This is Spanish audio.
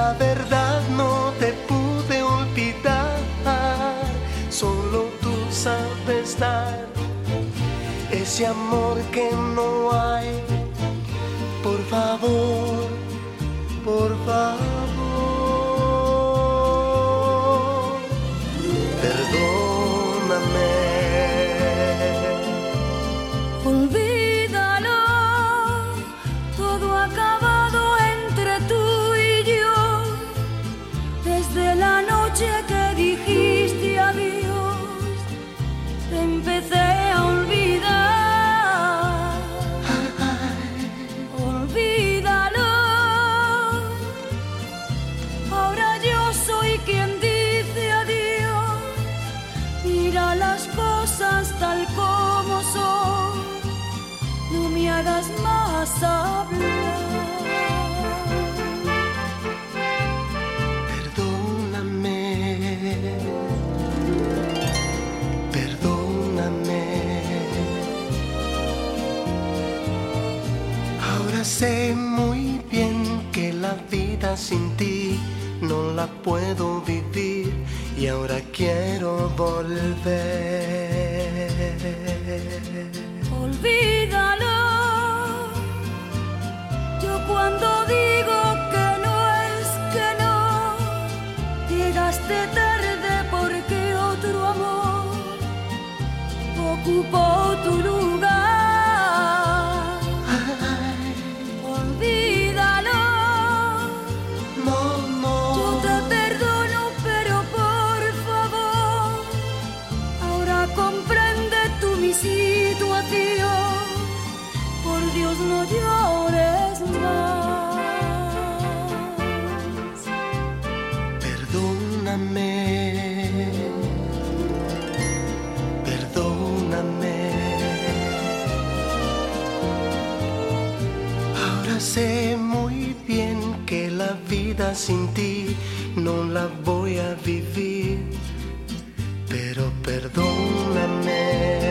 La verdad no te pude olvidar, solo tú sabes dar ese amor que no hay. Por favor, por favor, perdóname. Olvídalo, todo ha acabado entre tú y yo. Desde la noche que dijiste adiós, te empecé a olvidar. Olvídalo, ahora yo soy quien dice adiós. Mira las cosas tal como son, no me hagas más hablar. Perdóname, perdóname. Ahora sé muy bien que la vida sin ti no la puedo vivir y ahora quiero volver. Olvídalo, yo cuando digo que no es que no, llegaste tarde porque otro amor ocupó tu lugar. Olvídalo, No, no. yo te perdono, pero por favor, ahora comprende tú mi situación. Por Dios, no llores más. Perdóname, perdóname. Ahora sé muy bien que la vida sin ti no la voy a vivir, pero perdóname.